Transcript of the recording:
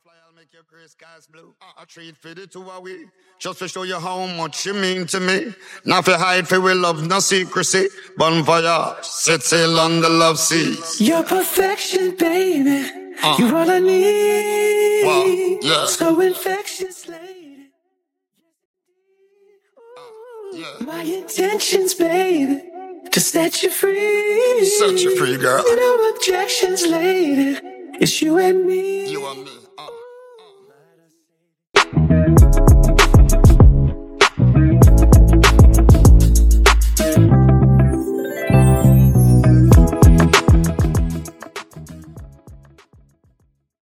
fly, I'll make your gray skies blue. I treat for the two of we, just to show you how much you mean to me. Not for hide, for we love, no secrecy. Bonfire, set sail on the love seas. Your perfection, baby. You're all I need. Wow, yeah. So infectious, lady. Yeah. My intentions, baby, to set you free. Set you free, girl. No objections, lady. It's you and me. You and me.